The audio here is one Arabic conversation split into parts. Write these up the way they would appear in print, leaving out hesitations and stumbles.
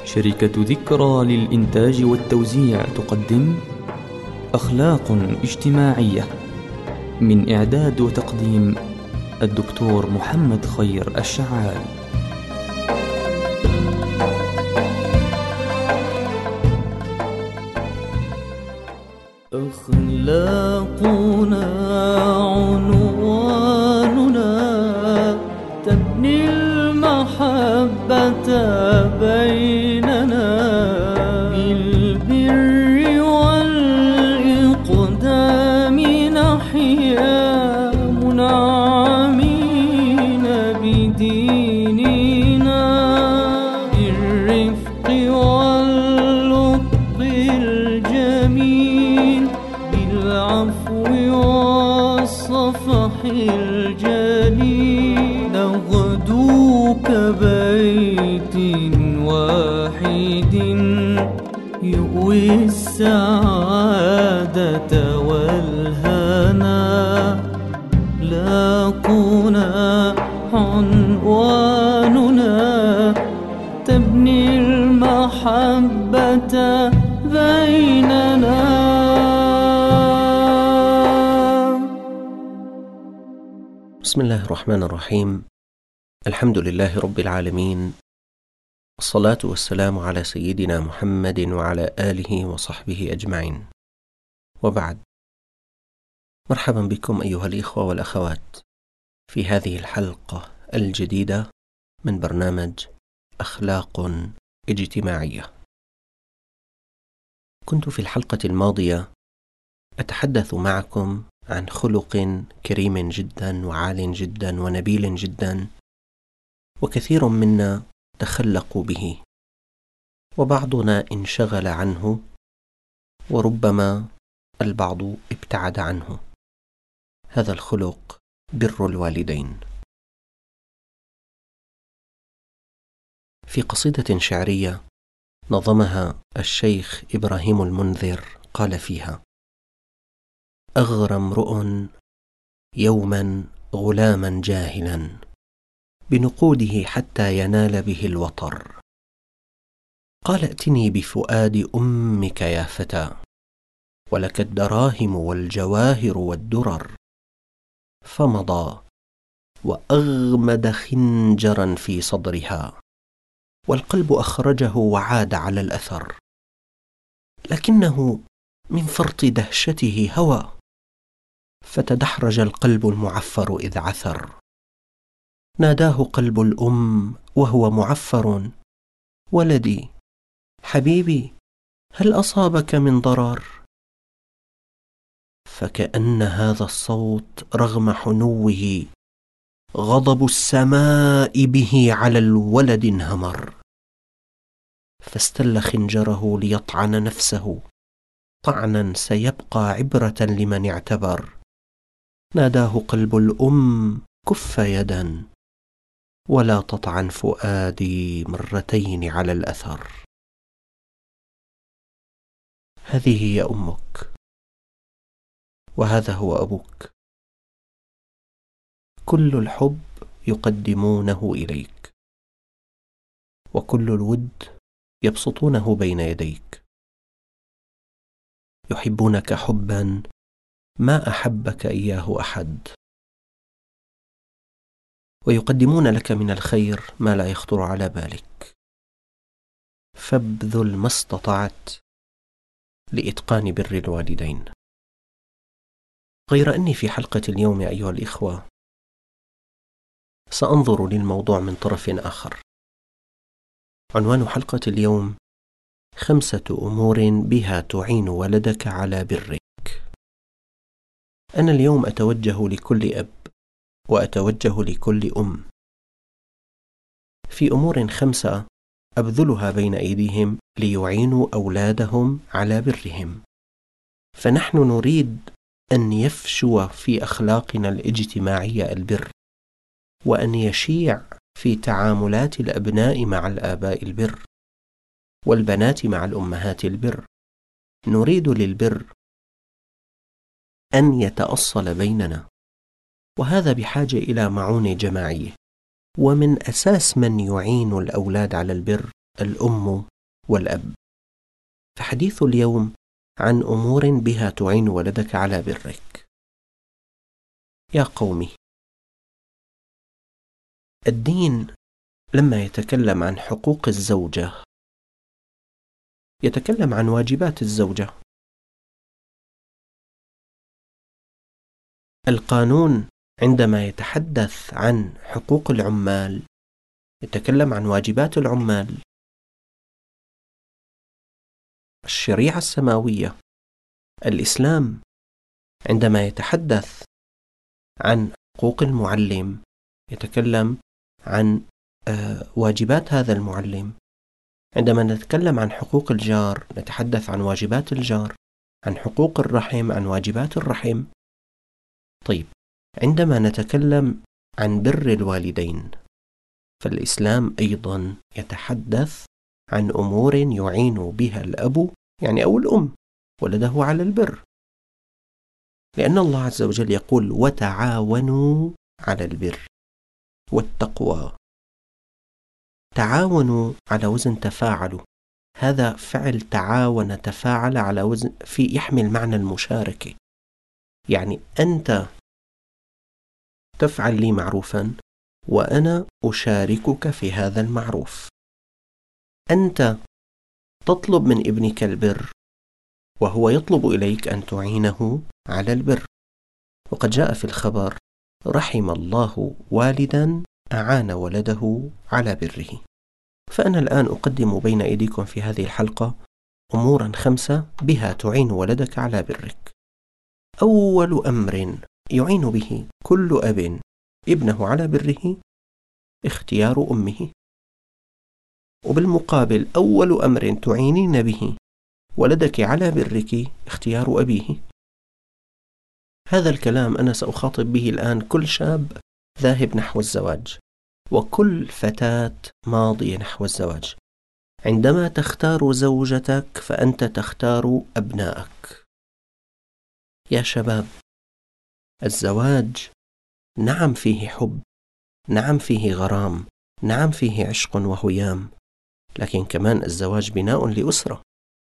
شركة ذكرى للإنتاج والتوزيع تقدم أخلاق اجتماعية، من إعداد وتقديم الدكتور محمد خير الشعال. أخلاقنا عنواننا تبني المحبة بيننا بالبر والإقدام نحيا منعمين بديننا بالرفق واللطف الجميل بالعفو والصفح الجليل نغدو كبيت واحد يؤوي السعادة والهنا. لاقونا عنواننا تبني المحبة بيننا. بسم الله الرحمن الرحيم. الحمد لله رب العالمين، الصلاة والسلام على سيدنا محمد وعلى آله وصحبه أجمعين، وبعد. مرحبا بكم أيها الإخوة والأخوات في هذه الحلقة الجديدة من برنامج أخلاق اجتماعية. كنت في الحلقة الماضية أتحدث معكم عن خلق كريم جدا وعال جدا ونبيل جدا، وكثير منا تخلقوا به، وبعضنا انشغل عنه، وربما البعض ابتعد عنه. هذا الخلق بر الوالدين. في قصيدة شعرية نظمها الشيخ إبراهيم المنذر قال فيها: أغرى امرؤ يوما غلاما جاهلا بنقوده حتى ينال به الوطر، قال ائتني بفؤاد أمك يا فتى، ولك الدراهم والجواهر والدرر، فمضى وأغمد خنجرا في صدرها، والقلب أخرجه وعاد على الأثر، لكنه من فرط دهشته هوى، فتدحرج القلب المعفر إذ عثر. ناداه قلب الأم وهو معفر: ولدي حبيبي هل أصابك من ضرر؟ فكأن هذا الصوت رغم حنوه غضب السماء به على الولد انهمر، فاستل خنجره ليطعن نفسه طعنا سيبقى عبرة لمن اعتبر. ناداه قلب الأم: كف يدا ولا تطعن فؤادي مرتين على الأثر. هذه هي أمك، وهذا هو أبوك، كل الحب يقدمونه إليك، وكل الود يبسطونه بين يديك، يحبونك حبا ما أحبك إياه أحد، ويقدمون لك من الخير ما لا يخطر على بالك، فابذل ما استطعت لإتقان بر الوالدين. غير أني في حلقة اليوم أيها الإخوة سأنظر للموضوع من طرف آخر. عنوان حلقة اليوم: 5 أمور بها تعين ولدك على برك. أنا اليوم أتوجه لكل أب وأتوجه لكل أم في أمور 5 أبذلها بين أيديهم ليعينوا أولادهم على برهم. فنحن نريد أن يفشو في أخلاقنا الاجتماعية البر، وأن يشيع في تعاملات الأبناء مع الآباء البر، والبنات مع الأمهات البر. نريد للبر أن يتأصل بيننا، وهذا بحاجة إلى معونة جماعية. ومن أساس من يعين الأولاد على البر الأم والأب. فحديث اليوم عن أمور بها تعين ولدك على برك. يا قومي، الدين لما يتكلم عن حقوق الزوجة يتكلم عن واجبات الزوجة. القانون عندما يتحدث عن حقوق العمال يتكلم عن واجبات العمال. الشريعة السماوية الإسلام عندما يتحدث عن حقوق المعلم يتكلم عن واجبات هذا المعلم. عندما نتكلم عن حقوق الجار نتحدث عن واجبات الجار، عن حقوق الرحم، عن واجبات الرحم. طيب، عندما نتكلم عن بر الوالدين فالإسلام أيضا يتحدث عن أمور يعين بها الأب يعني أو الأم ولده على البر، لأن الله عز وجل يقول: وتعاونوا على البر والتقوى. تعاونوا على وزن تفاعلوا، هذا فعل تعاون تفاعل على وزن يحمل معنى المشاركة، يعني أنت تفعل لي معروفا وأنا أشاركك في هذا المعروف. أنت تطلب من ابنك البر وهو يطلب إليك أن تعينه على البر. وقد جاء في الخبر: رحم الله والدا أعان ولده على بره. فأنا الآن أقدم بين أيديكم في هذه الحلقة أمورا 5 بها تعين ولدك على برك. أول أمر يعين به كل أب ابنه على بره اختيار أمه، وبالمقابل أول أمر تعينين به ولدك على برك اختيار أبيه. هذا الكلام أنا سأخاطب به الآن كل شاب ذاهب نحو الزواج وكل فتاة ماضية نحو الزواج. عندما تختار زوجتك فأنت تختار أبنائك. يا شباب، الزواج نعم فيه حب، نعم فيه غرام، نعم فيه عشق وهيام، لكن كمان الزواج بناء لأسرة.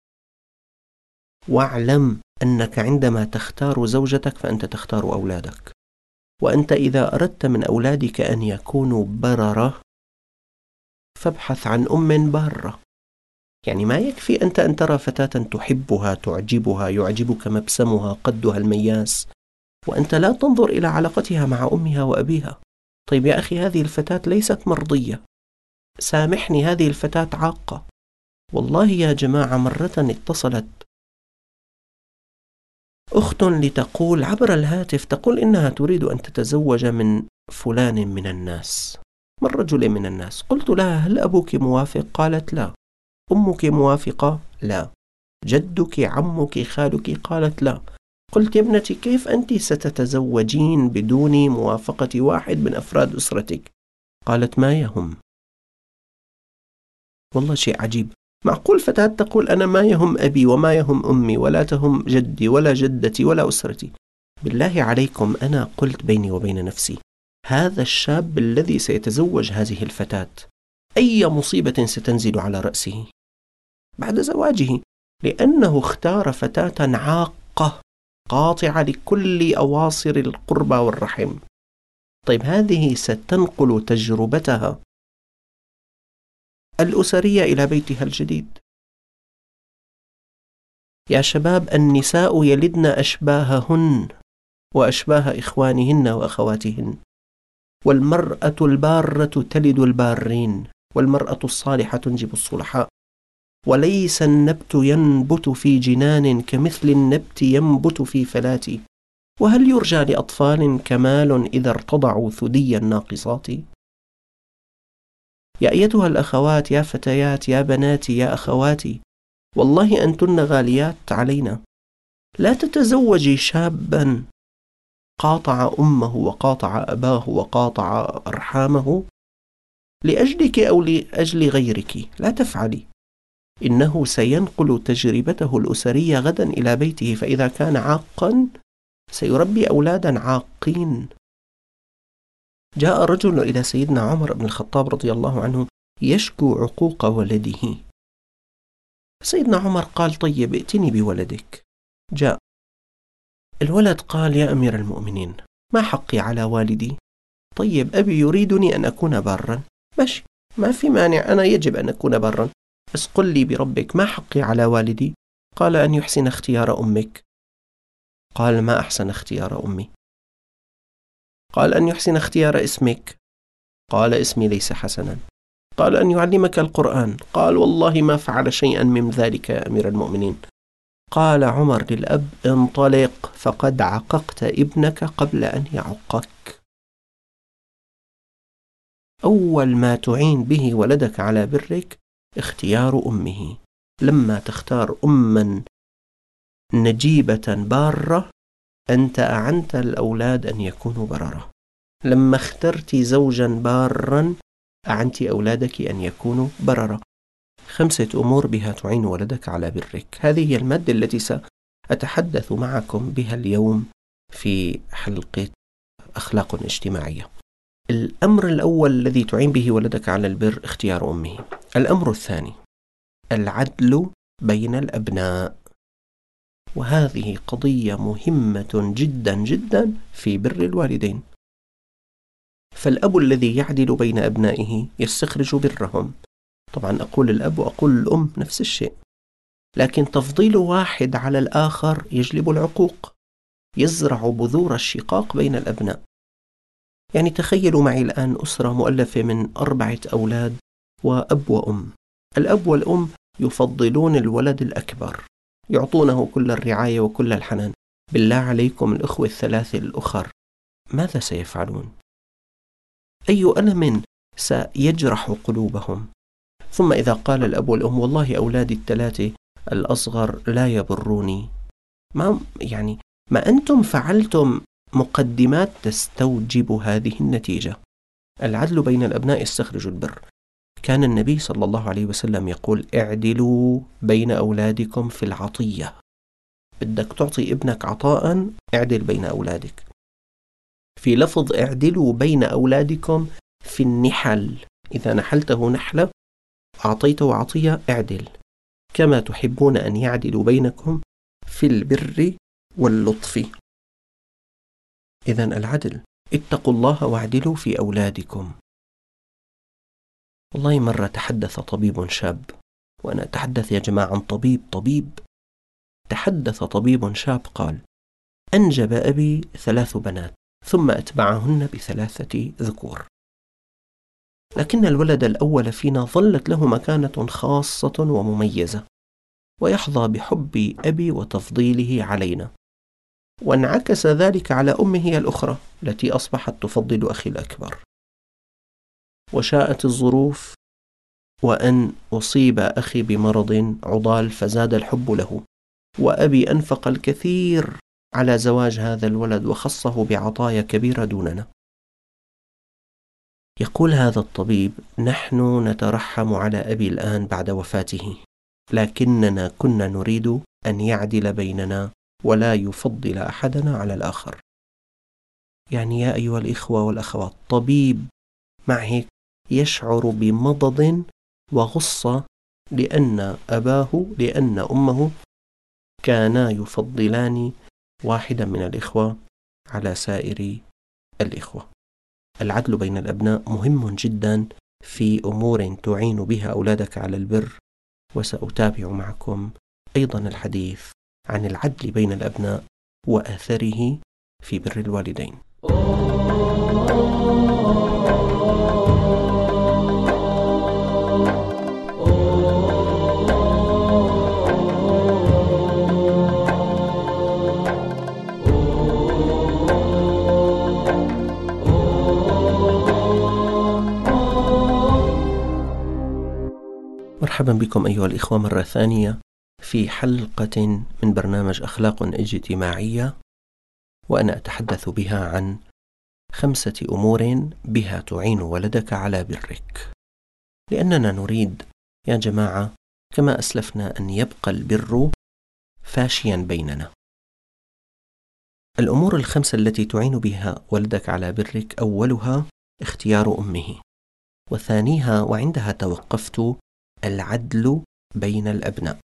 واعلم أنك عندما تختار زوجتك فأنت تختار أولادك، وأنت إذا أردت من أولادك أن يكونوا بررة فابحث عن أم بارة. يعني ما يكفي أنت أن ترى فتاة تحبها تعجبها يعجبك مبسمها قدها المياس وأنت لا تنظر إلى علاقتها مع أمها وأبيها. طيب يا أخي، هذه الفتاة ليست مرضية، سامحني، هذه الفتاة عاقة. والله يا جماعة، مرة اتصلت أخت لتقول عبر الهاتف، تقول إنها تريد أن تتزوج من فلان من الناس، من رجل من الناس. قلت لها: هل أبوك موافق؟ قالت: لا. أمك موافقة؟ لا. جدك، عمك، خالك؟ قالت: لا. قلت: يا ابنتي، كيف أنت ستتزوجين بدون موافقة واحد من أفراد أسرتك؟ قالت: ما يهم. والله شيء عجيب. معقول فتاة تقول أنا ما يهم أبي وما يهم أمي ولا تهم جدي ولا جدتي ولا أسرتي؟ بالله عليكم، أنا قلت بيني وبين نفسي: هذا الشاب الذي سيتزوج هذه الفتاة أي مصيبة ستنزل على رأسه بعد زواجه؟ لأنه اختار فتاة عاقة قاطعة لكل أواصر القربى والرحم. طيب، هذه ستنقل تجربتها الأسرية إلى بيتها الجديد. يا شباب، النساء يلدن أشباههن وأشباه إخوانهن وأخواتهن، والمرأة البارة تلد البارين، والمرأة الصالحة تنجب الصلحاء، وليس النبت ينبت في جنان كمثل النبت ينبت في فلات، وهل يرجى لأطفال كمال إذا ارتضعوا ثدي الناقصات؟ يا أيتها الأخوات، يا فتيات، يا بناتي، يا أخواتي، والله أنتن غاليات علينا. لا تتزوجي شابا قاطع أمه وقاطع أباه وقاطع أرحامه لأجلك أو لأجل غيرك، لا تفعلي. إنه سينقل تجربته الأسرية غدا إلى بيته، فإذا كان عاقا سيربي أولادا عاقين. جاء رجل إلى سيدنا عمر بن الخطاب رضي الله عنه يشكو عقوق ولده، سيدنا عمر قال طيب ائتني بولدك. جاء الولد قال يا أمير المؤمنين ما حقي على والدي؟ طيب أبي يريدني أن أكون بارا، ماشي ما في مانع، أنا يجب أن أكون بارا، بس قل لي بربك ما حقي على والدي؟ قال أن يحسن اختيار أمك. قال ما أحسن اختيار أمي؟ قال أن يحسن اختيار اسمك. قال اسمي ليس حسنا. قال أن يعلمك القرآن. قال والله ما فعل شيئا من ذلك يا أمير المؤمنين. قال عمر للأب انطلق فقد عققت ابنك قبل أن يعقك. أول ما تعين به ولدك على برك اختيار أمه. لما تختار أما نجيبة بارة أنت أعنت الأولاد أن يكونوا بررة. لما اخترت زوجا بارا أعنت أولادك أن يكونوا بررة. 5 أمور بها تعين ولدك على برك. هذه هي المادة التي سأتحدث معكم بها اليوم في حلقة أخلاق اجتماعية. الأمر الأول الذي تعين به ولدك على البر اختيار أمه. الأمر الثاني العدل بين الأبناء، وهذه قضية مهمة جدا جدا في بر الوالدين. فالأب الذي يعدل بين أبنائه يستخرج برهم. طبعا أقول الأب وأقول الأم نفس الشيء، لكن تفضيل واحد على الآخر يجلب العقوق، يزرع بذور الشقاق بين الأبناء. يعني تخيلوا معي الآن أسرة مؤلفة من 4 أولاد وأب وأم. الأب والأم يفضلون الولد الأكبر، يعطونه كل الرعاية وكل الحنان. بالله عليكم الأخوة ال3 الأخر ماذا سيفعلون؟ أي ألم سيجرح قلوبهم؟ ثم إذا قال الأب والأم والله أولادي ال3 الأصغر لا يبروني، ما أنتم فعلتم مقدمات تستوجب هذه النتيجة. العدل بين الأبناء يستخرج البر. كان النبي صلى الله عليه وسلم يقول اعدلوا بين أولادكم في العطية. بدك تعطي ابنك عطاء اعدل بين أولادك. في لفظ اعدلوا بين أولادكم في النحل، إذا نحلته نحلة أعطيته عطية اعدل كما تحبون أن يعدلوا بينكم في البر واللطف. إذن العدل، اتقوا الله واعدلوا في أولادكم. والله مرة تحدث طبيب شاب، وأنا أتحدث يا جماعة عن طبيب تحدث طبيب شاب قال أنجب أبي 3 بنات ثم أتبعهن ب3 ذكور، لكن الولد الأول فينا ظلت له مكانة خاصة ومميزة، ويحظى بحب أبي وتفضيله علينا، وانعكس ذلك على أمه الأخرى التي أصبحت تفضل أخي الأكبر. وشاءت الظروف وأن أصيب أخي بمرض عضال فزاد الحب له، وأبي أنفق الكثير على زواج هذا الولد وخصه بعطايا كبيرة دوننا. يقول هذا الطبيب نحن نترحم على أبي الآن بعد وفاته، لكننا كنا نريد أن يعدل بيننا ولا يفضل أحدنا على الآخر. يعني يا أيها الإخوة والأخوات، طبيب مع هيك يشعر بمضض وغصة لأن أمه كانا يفضلان واحدا من الإخوة على سائر الإخوة. العدل بين الأبناء مهم جدا في أمور تعين بها أولادك على البر، وسأتابع معكم أيضا الحديث عن العدل بين الأبناء وآثاره في بر الوالدين. مرحبا بكم أيها الإخوة مرة ثانية في حلقة من برنامج أخلاق اجتماعية، وأنا أتحدث بها عن 5 أمور بها تعين ولدك على برك، لأننا نريد يا جماعة كما أسلفنا أن يبقى البر فاشيا بيننا. الأمور ال5 التي تعين بها ولدك على برك أولها اختيار أمه، وثانيها وعندها توقفت العدل بين الأبناء،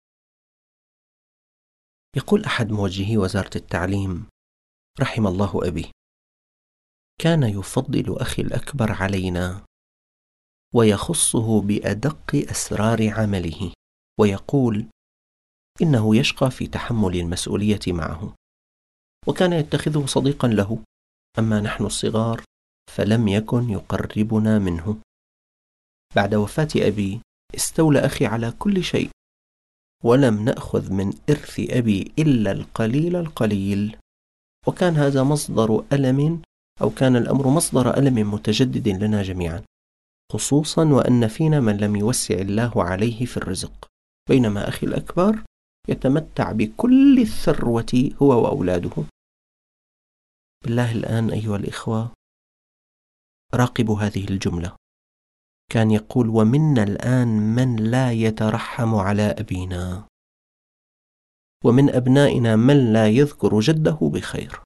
يقول أحد موجهي وزارة التعليم رحم الله أبي: كان يفضل أخي الأكبر علينا ويخصه بأدق أسرار عمله، ويقول إنه يشقى في تحمل المسؤولية معه، وكان يتخذه صديقا له، أما نحن الصغار فلم يكن يقربنا منه. بعد وفاة أبي استولى أخي على كل شيء، ولم نأخذ من إرث أبي إلا القليل القليل، وكان هذا مصدر ألم، أو كان الأمر مصدر ألم متجدد لنا جميعا، خصوصا وأن فينا من لم يوسع الله عليه في الرزق، بينما أخي الأكبر يتمتع بكل الثروة هو وأولاده. بالله الآن أيها الإخوة راقبوا هذه الجملة. كان يقول: ومنا الآن من لا يترحم على أبينا، ومن أبنائنا من لا يذكر جده بخير.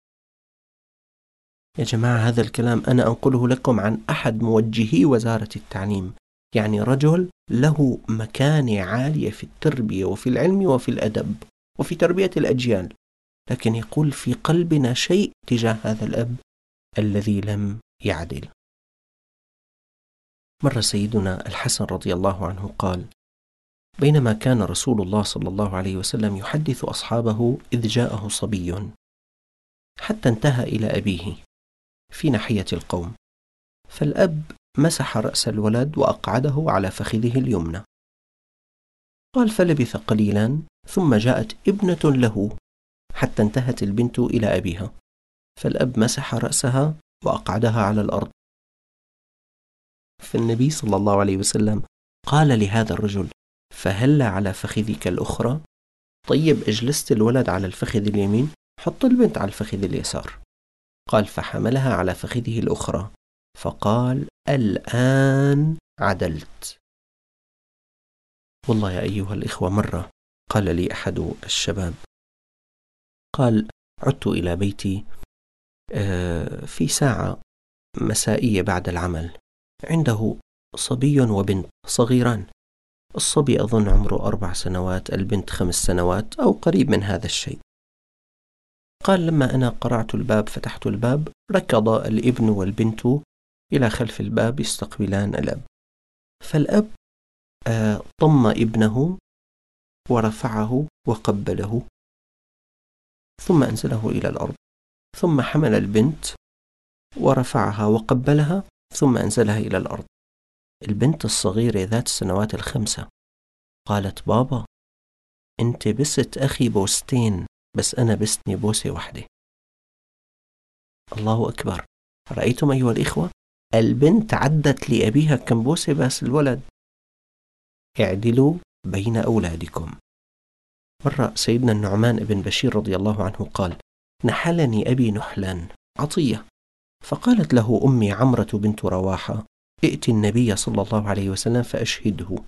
يا جماعة هذا الكلام أنا أنقله لكم عن أحد موجهي وزارة التعليم، يعني رجل له مكانة عالية في التربية وفي العلم وفي الأدب وفي تربية الأجيال، لكن يقول في قلبنا شيء تجاه هذا الأب الذي لم يعدل. مر سيدنا الحسن رضي الله عنه قال: بينما كان رسول الله صلى الله عليه وسلم يحدث أصحابه إذ جاءه صبي، حتى انتهى إلى أبيه في ناحية القوم، فالأب مسح رأس الولد وأقعده على فخذه اليمنى. قال: فلبث قليلا ثم جاءت ابنة له حتى انتهت البنت إلى أبيها، فالأب مسح رأسها وأقعدها على الأرض. فالنبي صلى الله عليه وسلم قال لهذا الرجل: فهل على فخذك الأخرى؟ طيب أجلست الولد على الفخذ اليمين، حط البنت على الفخذ اليسار. قال: فحملها على فخذه الأخرى، فقال: الآن عدلت. والله يا أيها الإخوة مرة قال لي أحد الشباب، قال: عدت إلى بيتي في ساعة مسائية بعد العمل، عنده صبي وبنت صغيران، الصبي أظن عمره 4 سنوات، البنت 5 سنوات أو قريب من هذا الشيء. قال: لما أنا قرعت الباب فتحت الباب، ركض الابن والبنت إلى خلف الباب يستقبلان الأب، فالأب ضم ابنه ورفعه وقبله، ثم أنزله إلى الأرض، ثم حمل البنت ورفعها وقبلها، ثم أنزلها إلى الأرض. البنت الصغيرة ذات السنوات 5 قالت: بابا أنت بست أخي بوستين، بس أنا بستني بوسة واحدة. الله أكبر. رأيتم أيها الإخوة؟ البنت عدت لأبيها كم بوسة، بس الولد. اعدلوا بين أولادكم. مرة سيدنا النعمان بن بشير رضي الله عنه قال: نحلني أبي نحلا عطية، فقالت له أمي عمرة بنت رواحة: ائت النبي صلى الله عليه وسلم فأشهده.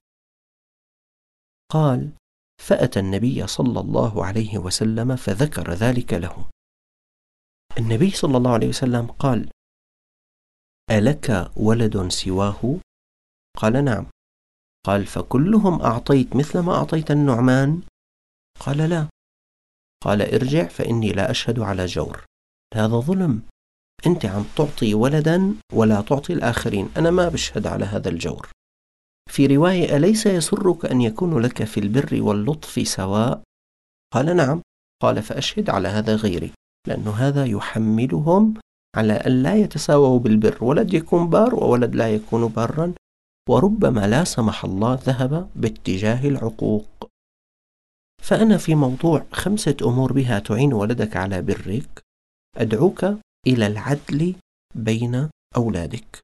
قال: فأتى النبي صلى الله عليه وسلم فذكر ذلك له. النبي صلى الله عليه وسلم قال: ألك ولد سواه؟ قال: نعم. قال: فكلهم أعطيت مثل ما أعطيت النعمان؟ قال: لا. قال: ارجع فإني لا أشهد على جور، هذا ظلم، أنت عم تعطي ولدا ولا تعطي الآخرين، أنا ما بشهد على هذا الجور. في رواية: أليس يسرك أن يكون لك في البر واللطف سواء؟ قال: نعم. قال: فأشهد على هذا غيري، لأن هذا يحملهم على أن لا يتساووا بالبر، ولد يكون بار وولد لا يكون بارا، وربما لا سمح الله ذهب باتجاه العقوق. فأنا في موضوع 5 أمور بها تعين ولدك على برك أدعوك إلى العدل بين أولادك.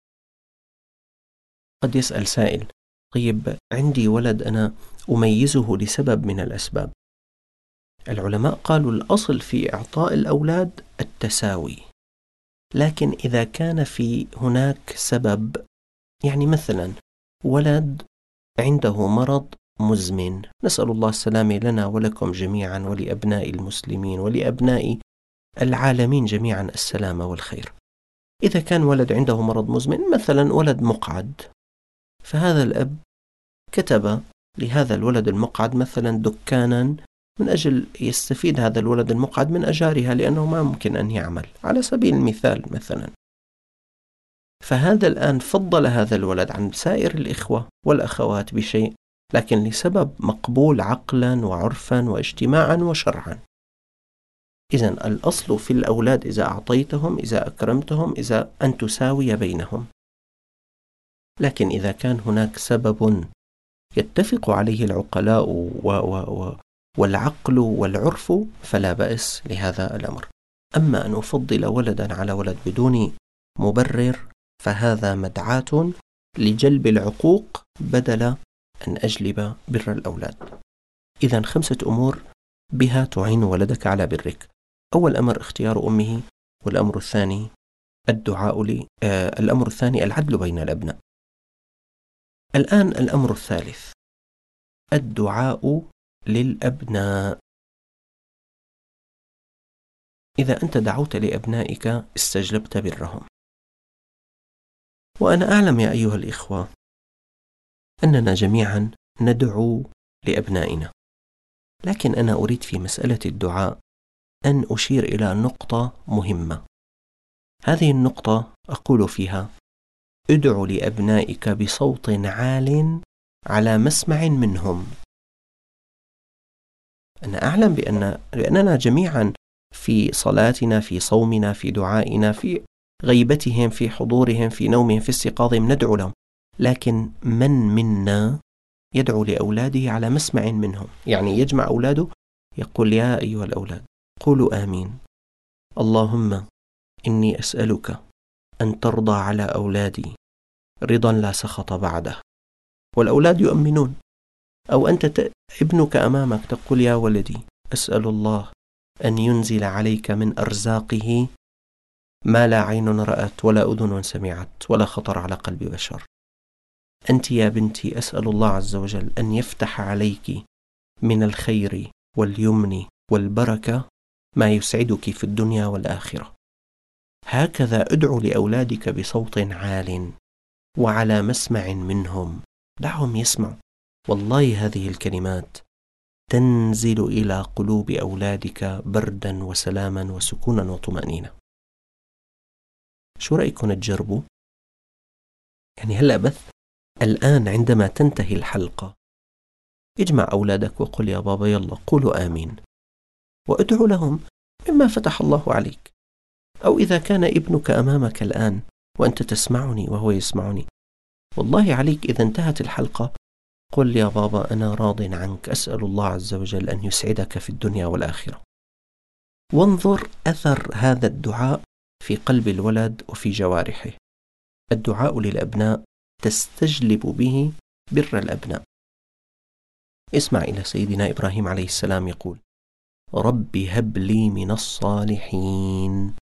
قد يسأل سائل: طيب عندي ولد أنا أميزه لسبب من الأسباب. العلماء قالوا الأصل في إعطاء الأولاد التساوي، لكن إذا كان في هناك سبب، يعني مثلا ولد عنده مرض مزمن، نسأل الله السلامة لنا ولكم جميعا ولأبناء المسلمين ولأبناء العالمين جميعا السلامة والخير. إذا كان ولد عنده مرض مزمن، مثلا ولد مقعد، فهذا الأب كتب لهذا الولد المقعد مثلا دكانا من أجل يستفيد هذا الولد المقعد من أجارها، لأنه ما ممكن أن يعمل، على سبيل المثال مثلا. فهذا الآن فضل هذا الولد عن سائر الإخوة والأخوات بشيء، لكن لسبب مقبول عقلا وعرفا واجتماعا وشرعا. إذن الأصل في الأولاد إذا أعطيتهم، إذا أكرمتهم، إذا أن تساوي بينهم. لكن إذا كان هناك سبب يتفق عليه العقلاء والعقل والعرف فلا بأس لهذا الأمر. أما أن أفضل ولدا على ولد بدون مبرر فهذا مدعاة لجلب العقوق بدل أن أجلب بر الأولاد. إذن 5 أمور بها تعين ولدك على برك. أول أمر اختيار أمه، والأمر الثاني الأمر الثاني العدل بين الأبناء. الآن الأمر الثالث الدعاء للأبناء. إذا أنت دعوت لأبنائك استجلبت برهم. وأنا أعلم يا أيها الإخوة أننا جميعا ندعو لأبنائنا، لكن أنا أريد في مسألة الدعاء أن أشير إلى نقطة مهمة. هذه النقطة أقول فيها: ادع لأبنائك بصوت عال على مسمع منهم. أنا أعلم بأننا جميعا في صلاتنا، في صومنا، في دعائنا، في غيبتهم، في حضورهم، في نومهم، في استيقاظهم ندعو لهم، لكن من منا يدعو لأولاده على مسمع منهم؟ يعني يجمع أولاده يقول: يا أيها الأولاد قولوا آمين، اللهم إني أسألك أن ترضى على أولادي رضا لا سخط بعده. والأولاد يؤمنون. أو أنت ابنك أمامك تقول: يا ولدي أسأل الله أن ينزل عليك من أرزاقه ما لا عين رأت ولا أذن سمعت ولا خطر على قلب بشر. أنت يا بنتي أسأل الله عز وجل أن يفتح عليك من الخير واليمن والبركة ما يسعدك في الدنيا والآخرة. هكذا ادعو لأولادك بصوت عال وعلى مسمع منهم، دعهم يسمعوا. والله هذه الكلمات تنزل إلى قلوب أولادك بردا وسلاما وسكونا وطمأنينة. شو رأيكم تجربوا؟ يعني هلأ بث الآن عندما تنتهي الحلقة اجمع أولادك وقل: يا بابا يلا قولوا آمين، وادعو لهم مما فتح الله عليك. أو إذا كان ابنك أمامك الآن وأنت تسمعني وهو يسمعني، والله عليك إذا انتهت الحلقة قل: يا بابا أنا راض عنك، أسأل الله عز وجل أن يسعدك في الدنيا والآخرة. وانظر أثر هذا الدعاء في قلب الولد وفي جوارحه. الدعاء للأبناء تستجلب به بر الأبناء. اسمع إلى سيدنا إبراهيم عليه السلام يقول: رب هب لي من الصالحين.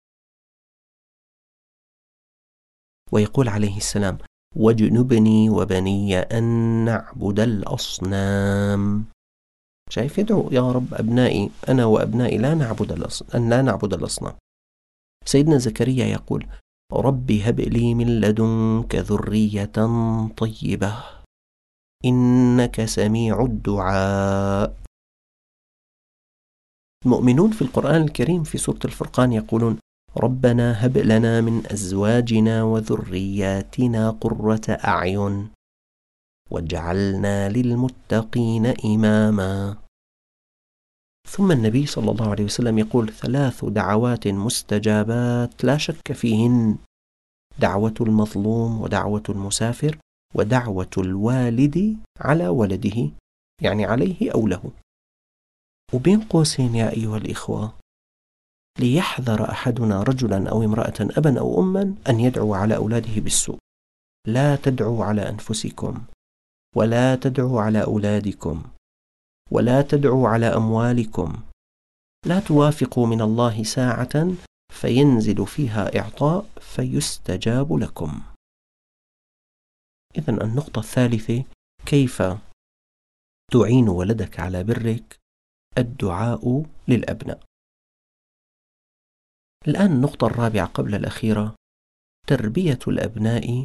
ويقول عليه السلام: واجنبني وبني أن نعبد الأصنام. شايف يدعو: يا رب أبنائي أنا وأبنائي لا نعبد الأصنام. سيدنا زكريا يقول: رب هب لي من لدنك ذرية طيبة إنك سميع الدعاء. المؤمنون في القرآن الكريم في سورة الفرقان يقولون: ربنا هب لنا من أزواجنا وذرياتنا قرة أعين واجعلنا للمتقين إماما. ثم النبي صلى الله عليه وسلم يقول: 3 دعوات مستجابات لا شك فيهن: دعوة المظلوم، ودعوة المسافر، ودعوة الوالد على ولده، يعني عليه أو له. وبين قوسين يا أيها الإخوة، ليحذر أحدنا رجلا أو امرأة أبا أو أما أن يدعو على أولاده بالسوء. لا تدعوا على أنفسكم، ولا تدعوا على أولادكم، ولا تدعوا على أموالكم. لا توافقوا من الله ساعة فينزل فيها إعطاء فيستجاب لكم. إذن النقطة الثالثة: كيف تعين ولدك على برك؟ الدعاء للأبناء. الآن النقطة الرابعة قبل الأخيرة: تربية الأبناء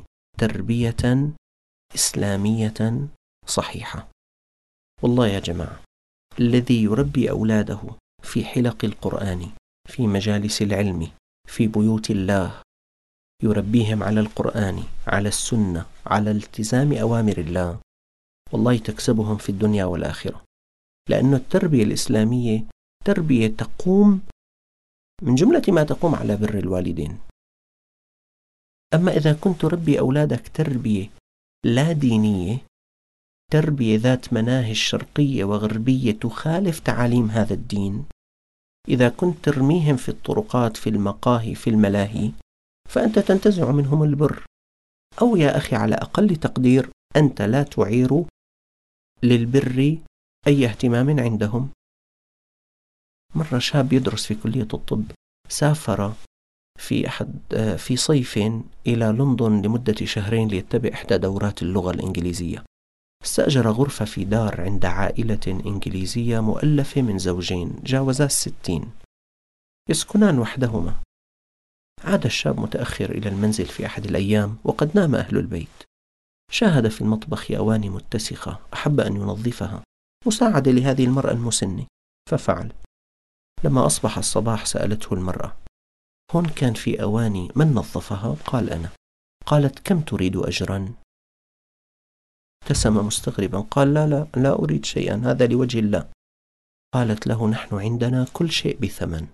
تربية إسلامية صحيحة. والله يا جماعة الذي يربي أولاده في حلق القرآن، في مجالس العلم، في بيوت الله، يربيهم على القرآن، على السنة، على التزام أوامر الله، والله تكسبهم في الدنيا والآخرة. لأن التربية الإسلامية تربية تقوم من جملة ما تقوم على بر الوالدين. أما إذا كنت تربي أولادك تربية لا دينية، تربية ذات مناهج شرقية وغربية تخالف تعاليم هذا الدين، إذا كنت ترميهم في الطرقات، في المقاهي، في الملاهي، فأنت تنتزع منهم البر. أو يا أخي على أقل تقدير أنت لا تعير للبر أي اهتمام عندهم. مرة شاب يدرس في كلية الطب سافر في صيف إلى لندن لمدة 2 شهرين ليتبع إحدى دورات اللغة الإنجليزية. استأجر غرفة في دار عند عائلة إنجليزية مؤلفة من زوجين جاوزا 60 يسكنان وحدهما. عاد الشاب متأخر إلى المنزل في أحد الأيام وقد نام أهل البيت. شاهد في المطبخ أواني متسخة، أحب أن ينظفها مساعدة لهذه المرأة المسنة، ففعل. لما أصبح الصباح سألته المرأة: هون كان في أواني، من نظفها؟ قال: أنا. قالت: كم تريد أجرا؟ ابتسم مستغربا، قال: لا أريد شيئا، هذا لوجه الله. قالت له: نحن عندنا كل شيء بثمن.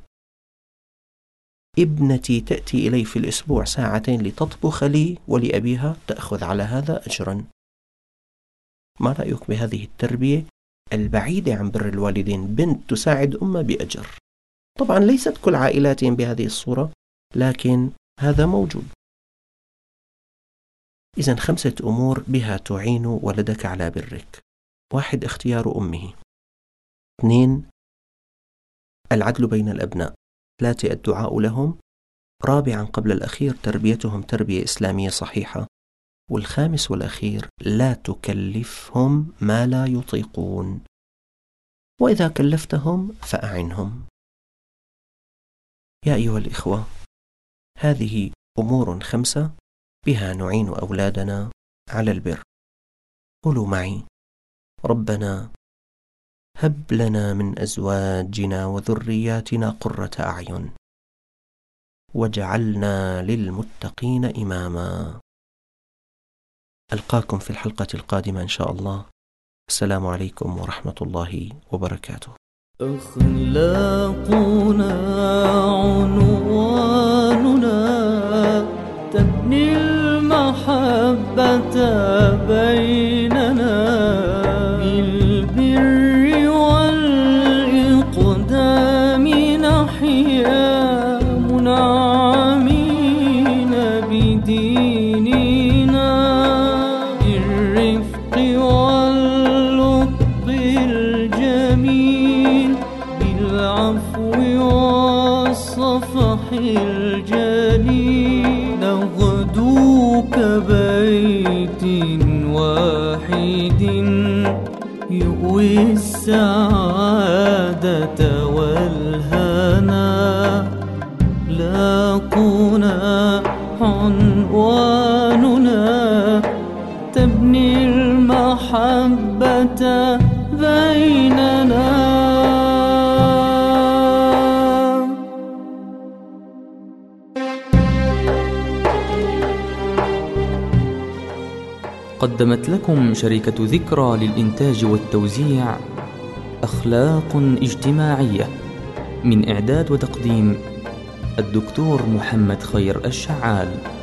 ابنتي تأتي إلي في الأسبوع 2 ساعة لتطبخ لي ولأبيها، تأخذ على هذا أجرا. ما رأيك بهذه التربية البعيدة عن بر الوالدين؟ بنت تساعد أمها بأجر. طبعا ليست كل عائلاتهم بهذه الصورة، لكن هذا موجود. إذن 5 أمور بها تعين ولدك على برك. 1: اختيار أمه. 2: العدل بين الأبناء. 3: الدعاء لهم. 4 قبل الأخير: تربيتهم تربية إسلامية صحيحة. 5 والأخير: لا تكلفهم ما لا يطيقون، وإذا كلفتهم فأعنهم. يا أيها الإخوة، هذه أمور 5 بها نعين أولادنا على البر. قولوا معي: ربنا هب لنا من أزواجنا وذرياتنا قرة أعين واجعلنا للمتقين إماما. ألقاكم في الحلقة القادمة إن شاء الله. السلام عليكم ورحمة الله وبركاته. أخلاقنا عنواننا، تبني المحبة بيننا، بالبر والإقدام نحيا منعمين بديننا، بالرفق واللطف الجميل، بالعفو والصفح الجليل، نغدو كبيت واحد يؤوي السعادة والهنا. لاقنا عنواننا، تبني المحبة بيننا. قدمت لكم شركة ذكرى للإنتاج والتوزيع أخلاق اجتماعية، من إعداد وتقديم الدكتور محمد خير الشعال.